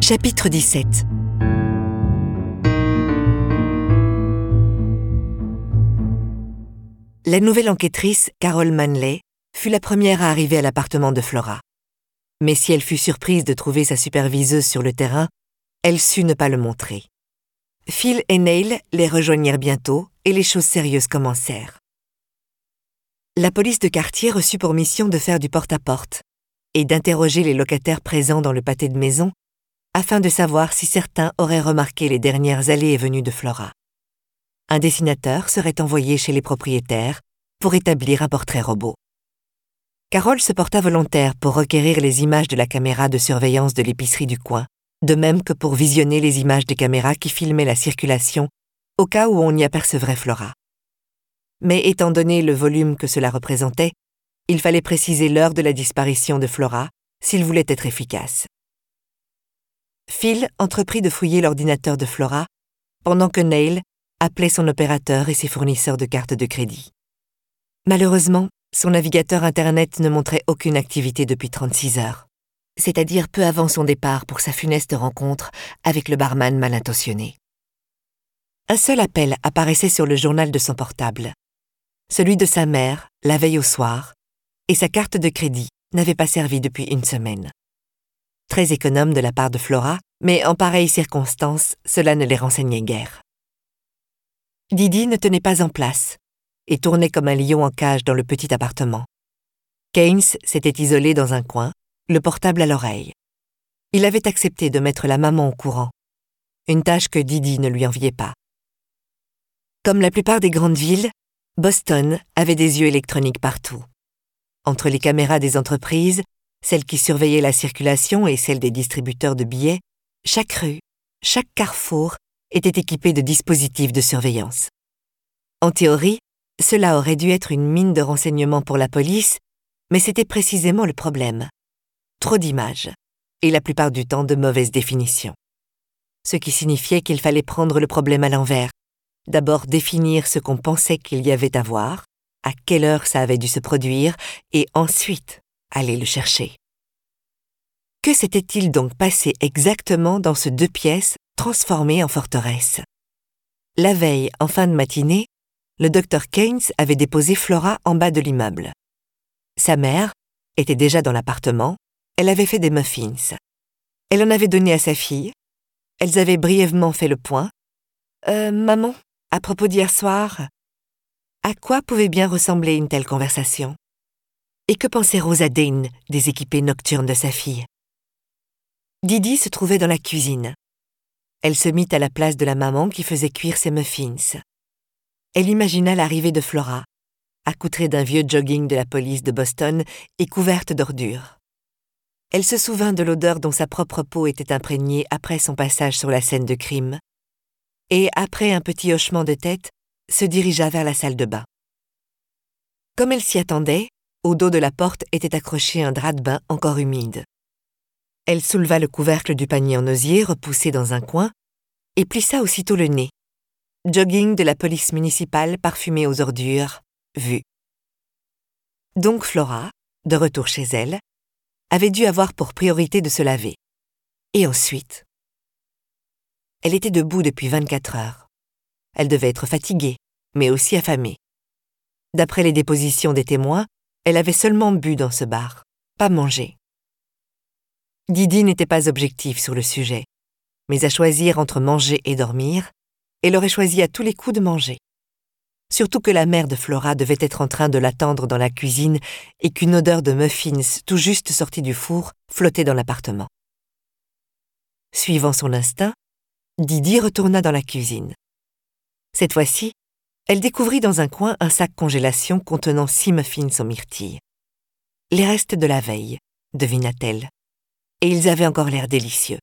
Chapitre 17. La nouvelle enquêtrice, Carol Manley, fut la première à arriver à l'appartement de Flora. Mais si elle fut surprise de trouver sa superviseuse sur le terrain, elle sut ne pas le montrer. Phil et Neil les rejoignirent bientôt et les choses sérieuses commencèrent. La police de quartier reçut pour mission de faire du porte-à-porte et d'interroger les locataires présents dans le pâté de maison afin de savoir si certains auraient remarqué les dernières allées et venues de Flora. Un dessinateur serait envoyé chez les propriétaires pour établir un portrait robot. Carol se porta volontaire pour requérir les images de la caméra de surveillance de l'épicerie du coin, de même que pour visionner les images des caméras qui filmaient la circulation au cas où on y apercevrait Flora. Mais étant donné le volume que cela représentait, il fallait préciser l'heure de la disparition de Flora s'il voulait être efficace. Phil entreprit de fouiller l'ordinateur de Flora, pendant que Neil appelait son opérateur et ses fournisseurs de cartes de crédit. Malheureusement, son navigateur Internet ne montrait aucune activité depuis 36 heures, c'est-à-dire peu avant son départ pour sa funeste rencontre avec le barman mal intentionné. Un seul appel apparaissait sur le journal de son portable, celui de sa mère, la veille au soir, et sa carte de crédit n'avait pas servi depuis une semaine. Très économe de la part de Flora, mais en pareilles circonstances, cela ne les renseignait guère. Didi ne tenait pas en place et tournait comme un lion en cage dans le petit appartement. Keynes s'était isolé dans un coin, le portable à l'oreille. Il avait accepté de mettre la maman au courant, une tâche que Didi ne lui enviait pas. Comme la plupart des grandes villes, Boston avait des yeux électroniques partout. Entre les caméras des entreprises, celles qui surveillaient la circulation et celles des distributeurs de billets, chaque rue, chaque carrefour était équipé de dispositifs de surveillance. En théorie, cela aurait dû être une mine de renseignements pour la police, mais c'était précisément le problème. Trop d'images, et la plupart du temps de mauvaises définitions. Ce qui signifiait qu'il fallait prendre le problème à l'envers. D'abord définir ce qu'on pensait qu'il y avait à voir, à quelle heure ça avait dû se produire, et ensuite aller le chercher. Que s'était-il donc passé exactement dans ce 2 pièces transformé en forteresse? La veille, en fin de matinée, le docteur Keynes avait déposé Flora en bas de l'immeuble. Sa mère était déjà dans l'appartement, elle avait fait des muffins. Elle en avait donné à sa fille. Elles avaient brièvement fait le point. Maman, à propos d'hier soir, à quoi pouvait bien ressembler une telle conversation? Et que pensait Rosa Dane des équipées nocturnes de sa fille? Didi se trouvait dans la cuisine. Elle se mit à la place de la maman qui faisait cuire ses muffins. Elle imagina l'arrivée de Flora, accoutrée d'un vieux jogging de la police de Boston et couverte d'ordures. Elle se souvint de l'odeur dont sa propre peau était imprégnée après son passage sur la scène de crime, et après un petit hochement de tête, se dirigea vers la salle de bain. Comme elle s'y attendait, au dos de la porte était accroché un drap de bain encore humide. Elle souleva le couvercle du panier en osier repoussé dans un coin et plissa aussitôt le nez. Jogging de la police municipale parfumé aux ordures, vu. Donc Flora, de retour chez elle, avait dû avoir pour priorité de se laver. Et ensuite? Elle était debout depuis 24 heures. Elle devait être fatiguée, mais aussi affamée. D'après les dépositions des témoins, elle avait seulement bu dans ce bar, pas mangé. Didi n'était pas objective sur le sujet, mais à choisir entre manger et dormir, elle aurait choisi à tous les coups de manger. Surtout que la mère de Flora devait être en train de l'attendre dans la cuisine et qu'une odeur de muffins tout juste sortie du four flottait dans l'appartement. Suivant son instinct, Didi retourna dans la cuisine. Cette fois-ci, elle découvrit dans un coin un sac congélation contenant 6 muffins en myrtille. Les restes de la veille, devina-t-elle, et ils avaient encore l'air délicieux.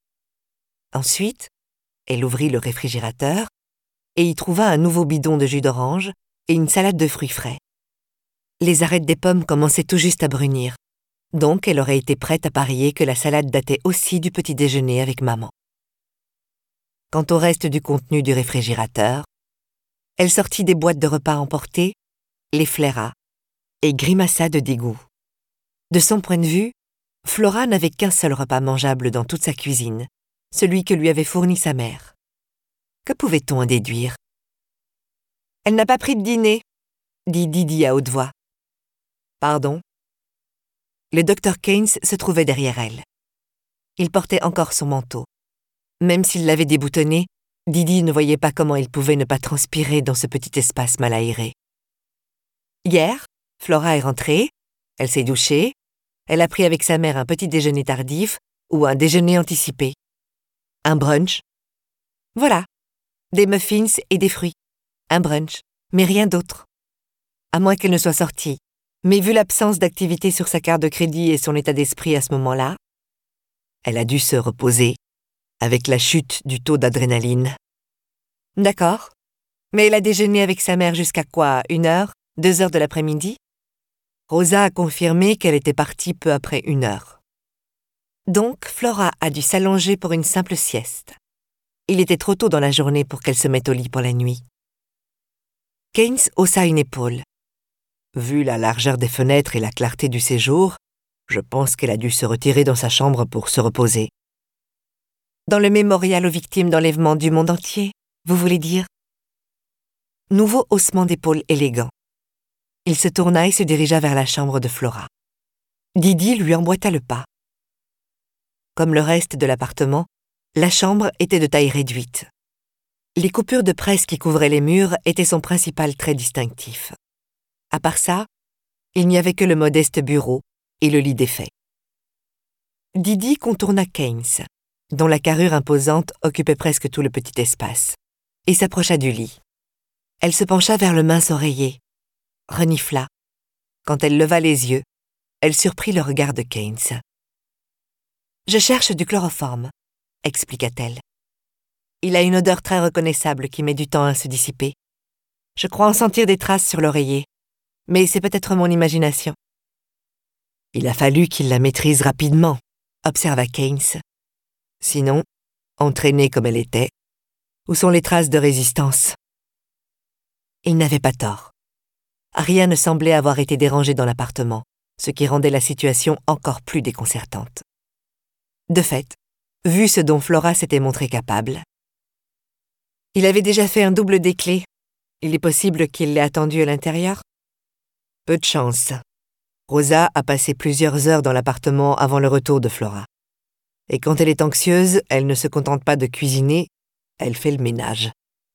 Ensuite, elle ouvrit le réfrigérateur et y trouva un nouveau bidon de jus d'orange et une salade de fruits frais. Les arêtes des pommes commençaient tout juste à brunir, donc elle aurait été prête à parier que la salade datait aussi du petit déjeuner avec maman. Quant au reste du contenu du réfrigérateur, elle sortit des boîtes de repas emportées, les flaira et grimaça de dégoût. De son point de vue, Flora n'avait qu'un seul repas mangeable dans toute sa cuisine, celui que lui avait fourni sa mère. Que pouvait-on en déduire? « Elle n'a pas pris de dîner », dit Didi à haute voix. « Pardon ?» Le docteur Keynes se trouvait derrière elle. Il portait encore son manteau. Même s'il l'avait déboutonné, Didi ne voyait pas comment il pouvait ne pas transpirer dans ce petit espace mal aéré. Hier, Flora est rentrée, elle s'est douchée, elle a pris avec sa mère un petit déjeuner tardif ou un déjeuner anticipé. Un brunch. Voilà, des muffins et des fruits. Un brunch, mais rien d'autre. À moins qu'elle ne soit sortie. Mais vu l'absence d'activité sur sa carte de crédit et son état d'esprit à ce moment-là, elle a dû se reposer, avec la chute du taux d'adrénaline. D'accord. Mais elle a déjeuné avec sa mère jusqu'à quoi? 1h, 2h de l'après-midi? Rosa a confirmé qu'elle était partie peu après 1h. Donc, Flora a dû s'allonger pour une simple sieste. Il était trop tôt dans la journée pour qu'elle se mette au lit pour la nuit. Keynes haussa une épaule. Vu la largeur des fenêtres et la clarté du séjour, je pense qu'elle a dû se retirer dans sa chambre pour se reposer. Dans le mémorial aux victimes d'enlèvement du monde entier, vous voulez dire? Nouveau haussement d'épaules élégant. Il se tourna et se dirigea vers la chambre de Flora. Didi lui emboîta le pas. Comme le reste de l'appartement, la chambre était de taille réduite. Les coupures de presse qui couvraient les murs étaient son principal trait distinctif. À part ça, il n'y avait que le modeste bureau et le lit défait. Didi contourna Keynes, dont la carrure imposante occupait presque tout le petit espace, et s'approcha du lit. Elle se pencha vers le mince oreiller, renifla. Quand elle leva les yeux, elle surprit le regard de Keynes. « Je cherche du chloroforme », expliqua-t-elle. « Il a une odeur très reconnaissable qui met du temps à se dissiper. Je crois en sentir des traces sur l'oreiller. Mais c'est peut-être mon imagination. » Il a fallu qu'il la maîtrise rapidement, observa Keynes. Sinon, entraînée comme elle était, où sont les traces de résistance? Il n'avait pas tort. Rien ne semblait avoir été dérangé dans l'appartement, ce qui rendait la situation encore plus déconcertante. De fait, vu ce dont Flora s'était montrée capable, il avait déjà fait un double des clés. Il est possible qu'il l'ait attendue à l'intérieur? Peu de chance. Rosa a passé plusieurs heures dans l'appartement avant le retour de Flora. Et quand elle est anxieuse, elle ne se contente pas de cuisiner, elle fait le ménage.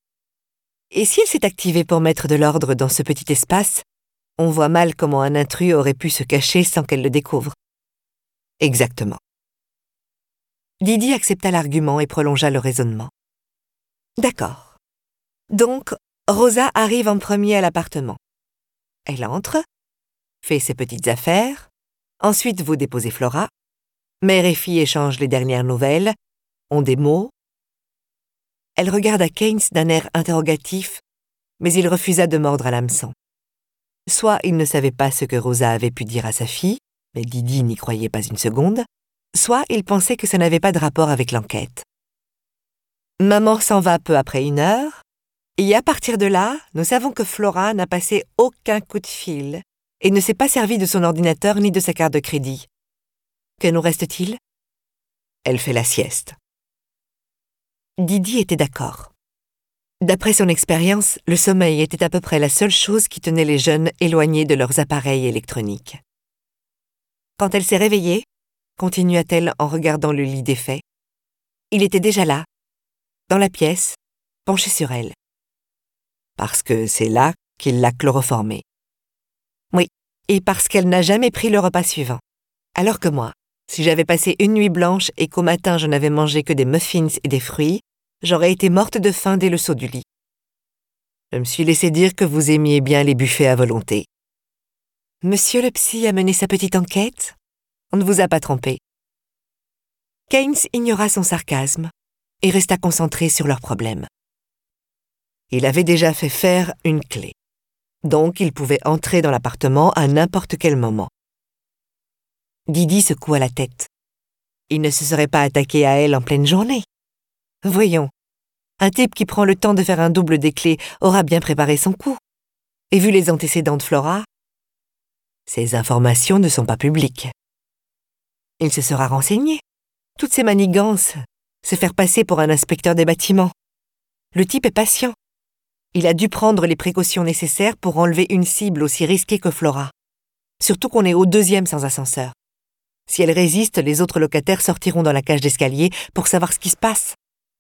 Et si elle s'est activée pour mettre de l'ordre dans ce petit espace, on voit mal comment un intrus aurait pu se cacher sans qu'elle le découvre. Exactement. Didi accepta l'argument et prolongea le raisonnement. D'accord. Donc, Rosa arrive en premier à l'appartement. Elle entre, fait ses petites affaires, ensuite vous déposez Flora, mère et fille échangent les dernières nouvelles, ont des mots. Elle regarda Keynes d'un air interrogatif, mais il refusa de mordre à l'hameçon. Soit il ne savait pas ce que Rosa avait pu dire à sa fille, mais Didi n'y croyait pas une seconde, soit il pensait que ça n'avait pas de rapport avec l'enquête. Maman s'en va peu après 1h, et à partir de là, nous savons que Flora n'a passé aucun coup de fil et ne s'est pas servie de son ordinateur ni de sa carte de crédit. Que nous reste-t-il? Elle fait la sieste. Didi était d'accord. D'après son expérience, le sommeil était à peu près la seule chose qui tenait les jeunes éloignés de leurs appareils électroniques. Quand elle s'est réveillée, continua-t-elle en regardant le lit défait, il était déjà là, dans la pièce, penché sur elle. Parce que c'est là qu'il l'a chloroformée. Oui, et parce qu'elle n'a jamais pris le repas suivant. Alors que moi, si j'avais passé une nuit blanche et qu'au matin je n'avais mangé que des muffins et des fruits, j'aurais été morte de faim dès le saut du lit. Je me suis laissé dire que vous aimiez bien les buffets à volonté. Monsieur le psy a mené sa petite enquête? On ne vous a pas trompé. Keynes ignora son sarcasme et resta concentré sur leurs problèmes. Il avait déjà fait faire une clé, donc il pouvait entrer dans l'appartement à n'importe quel moment. Didi secoua la tête. Il ne se serait pas attaqué à elle en pleine journée. Voyons, un type qui prend le temps de faire un double des clés aura bien préparé son coup. Et vu les antécédents de Flora, ces informations ne sont pas publiques. Il se sera renseigné. Toutes ces manigances, se faire passer pour un inspecteur des bâtiments. Le type est patient. Il a dû prendre les précautions nécessaires pour enlever une cible aussi risquée que Flora. Surtout qu'on est au 2e sans ascenseur. Si elle résiste, les autres locataires sortiront dans la cage d'escalier pour savoir ce qui se passe.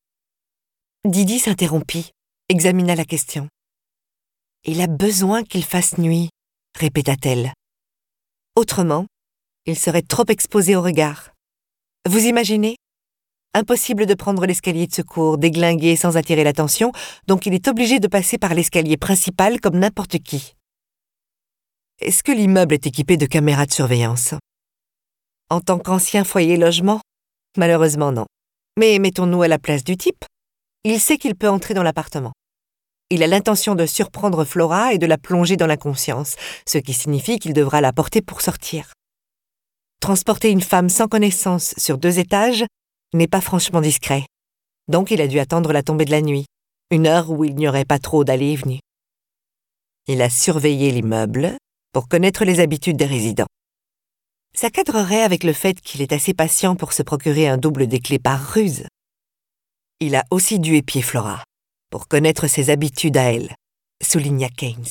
Didi s'interrompit, examina la question. « Il a besoin qu'il fasse nuit », répéta-t-elle. Autrement, il serait trop exposé au regard. Vous imaginez ? Impossible de prendre l'escalier de secours, déglingué sans attirer l'attention, donc il est obligé de passer par l'escalier principal comme n'importe qui. Est-ce que l'immeuble est équipé de caméras de surveillance ? En tant qu'ancien foyer-logement ? Malheureusement non. Mais mettons-nous à la place du type. Il sait qu'il peut entrer dans l'appartement. Il a l'intention de surprendre Flora et de la plonger dans l'inconscience, ce qui signifie qu'il devra la porter pour sortir. Transporter une femme sans connaissance sur 2 étages n'est pas franchement discret. Donc il a dû attendre la tombée de la nuit, une heure où il n'y aurait pas trop d'allées et venues. Il a surveillé l'immeuble pour connaître les habitudes des résidents. Ça cadrerait avec le fait qu'il est assez patient pour se procurer un double des clés par ruse. Il a aussi dû épier Flora pour connaître ses habitudes à elle, souligna Keynes.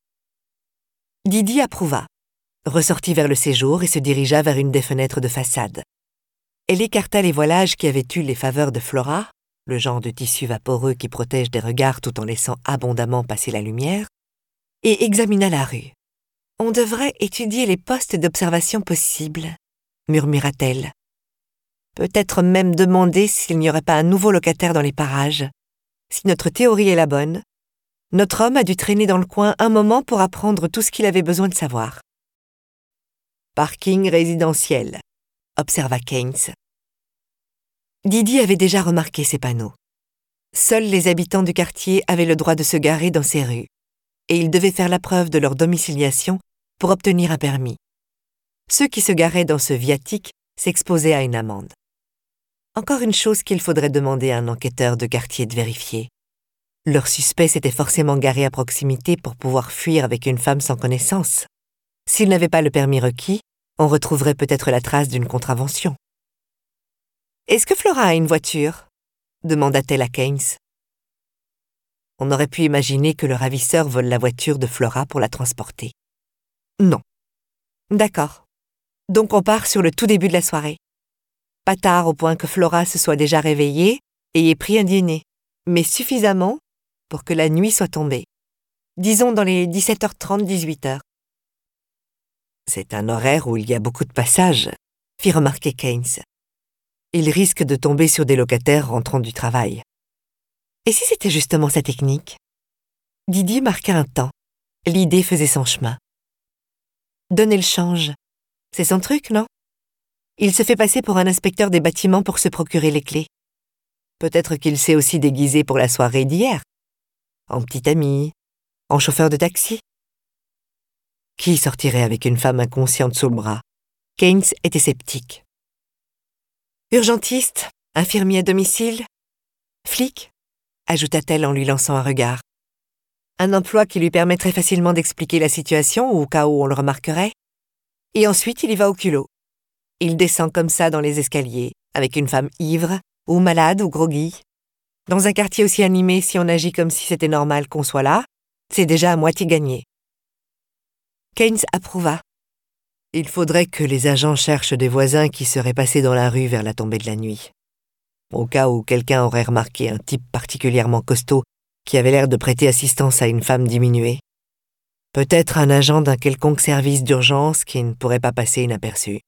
Didi approuva, ressortit vers le séjour et se dirigea vers une des fenêtres de façade. Elle écarta les voilages qui avaient eu les faveurs de Flora, le genre de tissu vaporeux qui protège des regards tout en laissant abondamment passer la lumière, et examina la rue. « On devrait étudier les postes d'observation possibles », murmura-t-elle. « Peut-être même demander s'il n'y aurait pas un nouveau locataire dans les parages. Si notre théorie est la bonne, notre homme a dû traîner dans le coin un moment pour apprendre tout ce qu'il avait besoin de savoir. »« Parking résidentiel », observa Keynes. Didi avait déjà remarqué ces panneaux. Seuls les habitants du quartier avaient le droit de se garer dans ces rues, et ils devaient faire la preuve de leur domiciliation pour obtenir un permis. Ceux qui se garaient dans ce viatique s'exposaient à une amende. Encore une chose qu'il faudrait demander à un enquêteur de quartier de vérifier. Leur suspect s'était forcément garé à proximité pour pouvoir fuir avec une femme sans connaissance. S'il n'avait pas le permis requis, on retrouverait peut-être la trace d'une contravention. « Est-ce que Flora a une voiture ?» demanda-t-elle à Keynes. On aurait pu imaginer que le ravisseur vole la voiture de Flora pour la transporter. Non. D'accord. Donc on part sur le tout début de la soirée. Pas tard au point que Flora se soit déjà réveillée et ait pris un dîner, mais suffisamment pour que la nuit soit tombée. Disons dans les 17h30-18h. C'est un horaire où il y a beaucoup de passages, fit remarquer Keynes. Il risque de tomber sur des locataires rentrant du travail. Et si c'était justement sa technique ? Didi marqua un temps. L'idée faisait son chemin. Donner le change. C'est son truc, non ? Il se fait passer pour un inspecteur des bâtiments pour se procurer les clés. Peut-être qu'il s'est aussi déguisé pour la soirée d'hier. En petit ami, en chauffeur de taxi. Qui sortirait avec une femme inconsciente sous le bras ? Keynes était sceptique. Urgentiste, infirmier à domicile, flic, ajouta-t-elle en lui lançant un regard. Un emploi qui lui permettrait facilement d'expliquer la situation au cas où on le remarquerait. Et ensuite, il y va au culot. Il descend comme ça dans les escaliers, avec une femme ivre, ou malade, ou groggy. Dans un quartier aussi animé, si on agit comme si c'était normal qu'on soit là, c'est déjà à moitié gagné. Keynes approuva. Il faudrait que les agents cherchent des voisins qui seraient passés dans la rue vers la tombée de la nuit. Au cas où quelqu'un aurait remarqué un type particulièrement costaud qui avait l'air de prêter assistance à une femme diminuée. Peut-être un agent d'un quelconque service d'urgence qui ne pourrait pas passer inaperçu.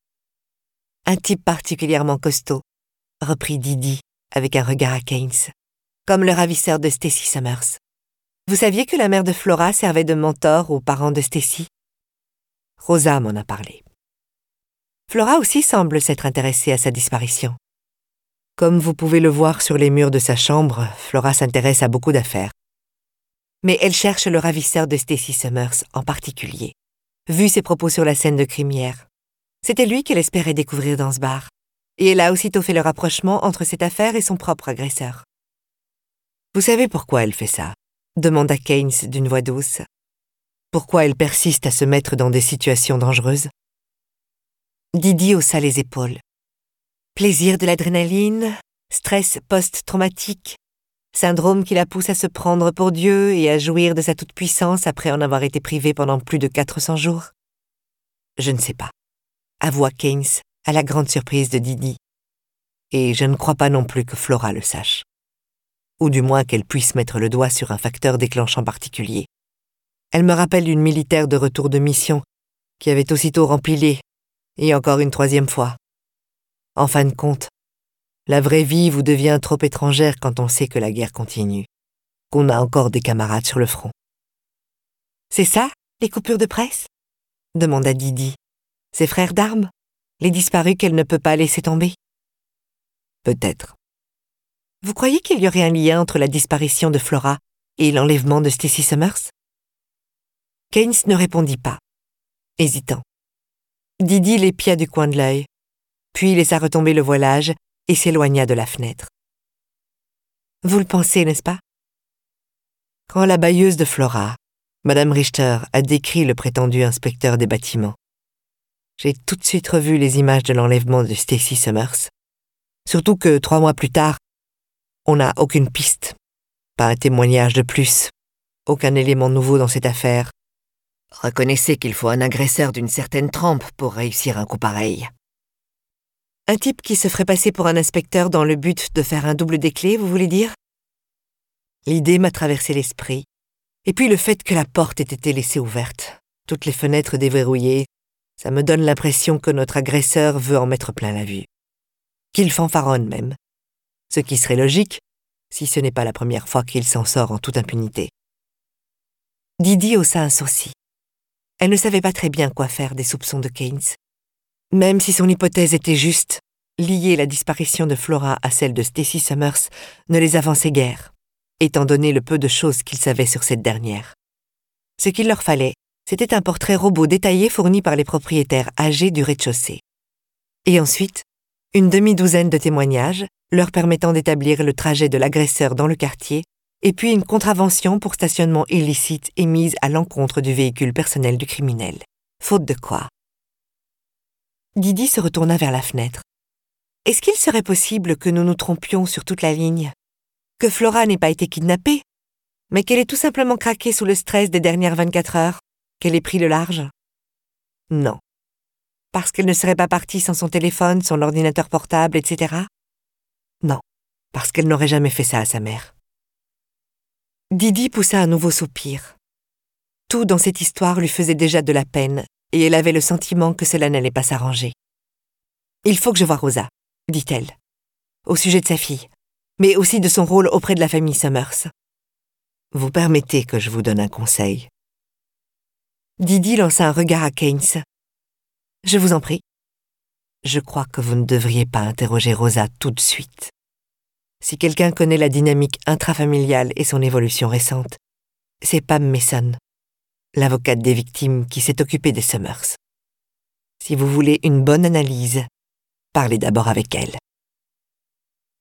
Un type particulièrement costaud, reprit Didi avec un regard à Keynes, comme le ravisseur de Stacy Summers. Vous saviez que la mère de Flora servait de mentor aux parents de Stacy ? Rosa m'en a parlé. Flora aussi semble s'être intéressée à sa disparition. Comme vous pouvez le voir sur les murs de sa chambre, Flora s'intéresse à beaucoup d'affaires. Mais elle cherche le ravisseur de Stacy Summers en particulier, vu ses propos sur la scène de crime hier. C'était lui qu'elle espérait découvrir dans ce bar. Et elle a aussitôt fait le rapprochement entre cette affaire et son propre agresseur. « Vous savez pourquoi elle fait ça ?» demanda Keynes d'une voix douce. « Pourquoi elle persiste à se mettre dans des situations dangereuses ?» Didi haussa les épaules. Plaisir de l'adrénaline, stress post-traumatique, syndrome qui la pousse à se prendre pour Dieu et à jouir de sa toute-puissance après en avoir été privée pendant plus de 400 jours. Je ne sais pas, avoua Keynes, à la grande surprise de Didi. Et je ne crois pas non plus que Flora le sache. Ou du moins qu'elle puisse mettre le doigt sur un facteur déclenchant particulier. Elle me rappelle une militaire de retour de mission qui avait aussitôt rempilé, et encore une 3e fois. En fin de compte, la vraie vie vous devient trop étrangère quand on sait que la guerre continue, qu'on a encore des camarades sur le front. « C'est ça, les coupures de presse ?» demanda Didi. « Ses frères d'armes, les disparus qu'elle ne peut pas laisser tomber ?» Peut-être. Vous croyez qu'il y aurait un lien entre la disparition de Flora et l'enlèvement de Stacy Summers? Keynes ne répondit pas, hésitant. Didi l'épia du coin de l'œil, puis laissa retomber le voilage et s'éloigna de la fenêtre. Vous le pensez, n'est-ce pas? Quand la bailleuse de Flora, Madame Richter, a décrit le prétendu inspecteur des bâtiments, j'ai tout de suite revu les images de l'enlèvement de Stacy Summers. Surtout que 3 mois plus tard, on n'a aucune piste, pas un témoignage de plus, aucun élément nouveau dans cette affaire. Reconnaissez qu'il faut un agresseur d'une certaine trempe pour réussir un coup pareil. Un type qui se ferait passer pour un inspecteur dans le but de faire un double des clés, vous voulez dire? L'idée m'a traversé l'esprit, et puis le fait que la porte ait été laissée ouverte, toutes les fenêtres déverrouillées, ça me donne l'impression que notre agresseur veut en mettre plein la vue. Qu'il fanfaronne même. Ce qui serait logique, si ce n'est pas la première fois qu'il s'en sort en toute impunité. Didi haussa un sourcil. Elle ne savait pas très bien quoi faire des soupçons de Keynes. Même si son hypothèse était juste, lier la disparition de Flora à celle de Stacy Summers ne les avançait guère, étant donné le peu de choses qu'ils savaient sur cette dernière. Ce qu'il leur fallait, c'était un portrait robot détaillé fourni par les propriétaires âgés du rez-de-chaussée. Et ensuite, une demi-douzaine de témoignages leur permettant d'établir le trajet de l'agresseur dans le quartier, et puis une contravention pour stationnement illicite émise à l'encontre du véhicule personnel du criminel. Faute de quoi? Didi se retourna vers la fenêtre. Est-ce qu'il serait possible que nous nous trompions sur toute la ligne? Que Flora n'ait pas été kidnappée, mais qu'elle ait tout simplement craqué sous le stress des dernières 24 heures, qu'elle ait pris le large? Non. Parce qu'elle ne serait pas partie sans son téléphone, son ordinateur portable, etc. Non, parce qu'elle n'aurait jamais fait ça à sa mère. Didi poussa un nouveau soupir. Tout dans cette histoire lui faisait déjà de la peine, et elle avait le sentiment que cela n'allait pas s'arranger. « Il faut que je voie Rosa », dit-elle, au sujet de sa fille, mais aussi de son rôle auprès de la famille Summers. « Vous permettez que je vous donne un conseil ?» Didi lança un regard à Keynes. « Je vous en prie. » « Je crois que vous ne devriez pas interroger Rosa tout de suite. Si quelqu'un connaît la dynamique intrafamiliale et son évolution récente, c'est Pam Mason, l'avocate des victimes qui s'est occupée des Summers. Si vous voulez une bonne analyse, parlez d'abord avec elle. »